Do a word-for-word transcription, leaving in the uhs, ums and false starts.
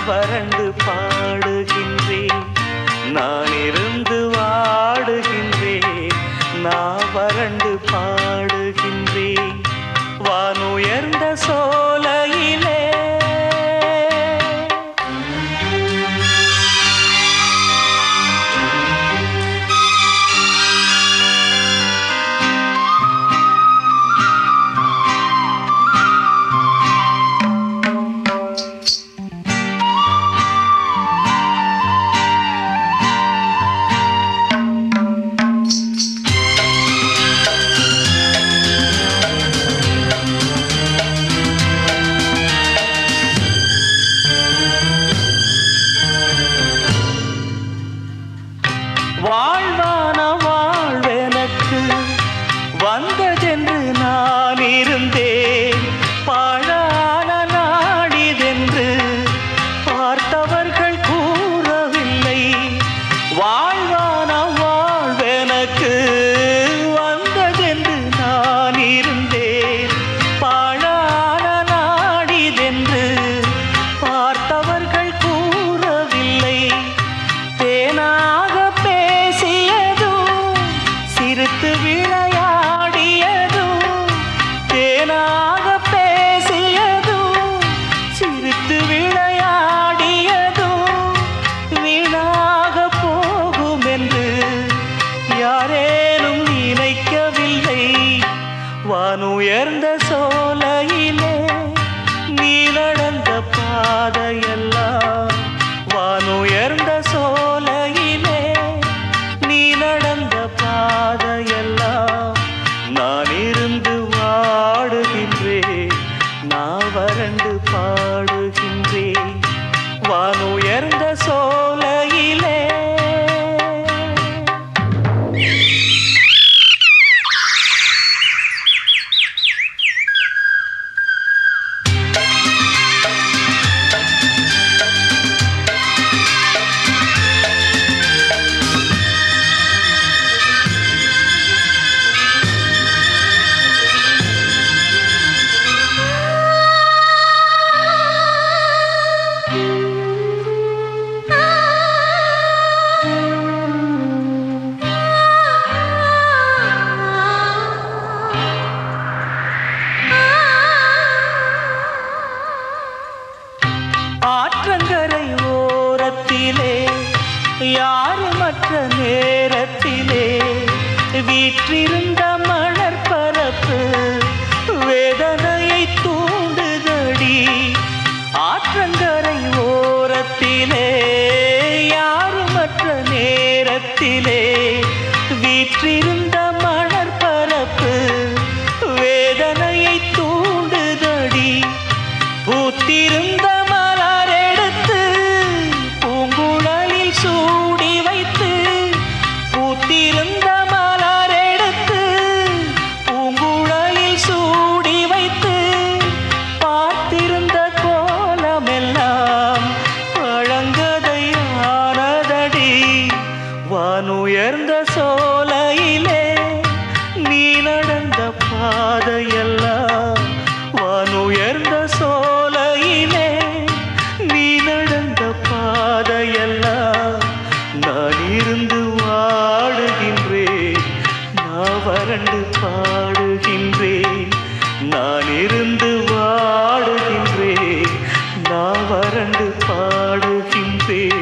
வறண்டு பாடுகின்றேன். நான் இருந்து வாடுகின்றேன். நான் வறண்டு பாடுகின்றேன். வானுயர்ந்த சோலையிலே வாழ்வான வாழ்வெனக்கு வந்ததென்று நான் இருந்தேன். பாழான நாடிதென்று பார்த்தவர்கள் கூறவில்லை. வாழ்வான வாழ்வெனக்கு வந்ததென்று நான் இருந்தேன். பாழான நாடிதென்று பார்த்தவர்கள் கூறவில்லை. தேனாக சிரித்து விளையாடியதும் தேனாக பேசியதும் சிரித்து விளையாடியதும் வீணாக போகும் என்று யாரேனும் நினைக்கவில்லை. வானுயர்ந்த சோலையிலே நீ நடந்த பாதையெல்லாம் வானுயர்ந்த சோலையிலே நீ நடந்த பாதையெல்லாம் நான் இருந்து வாடுகின்றேன். நான் வறண்டு பாடுகின்றேன். வானுயர்ந்த சோலையிலே ஆற்றங்கரை ஓரத்திலே யாருமற்ற நேரத்திலே வீற்றிருந்த மணற்பரப்பு வேதனையை தூண்டுதடி. ஆற்றங்கரை ஓரத்திலே யாருமற்ற நேரத்திலே வீற்றிருந்த மணற்பரப்பு வேதனையை தூண்டுதடி. பூத்திருந்த சூடி வைத்து பூத்திருந்த மலரெடுத்து பூங்குழலில் சூடி வைத்து பார்த்திருந்த கோலமெல்லாம் பழங்கதையானதடி. வானுயர்ந்த சோலையிலே நீ நடந்த பாதையெல்லாம் வானுயர்ந்த சோலையிலே நீ நடந்த பாதையெல்லாம் நான் இருந்து வாடுகின்றேன். நான் வறண்டு பாடுகின்றேன். நான் இருந்து வாடுகின்றேன். நான் வறண்டு பாடுகின்றேன்.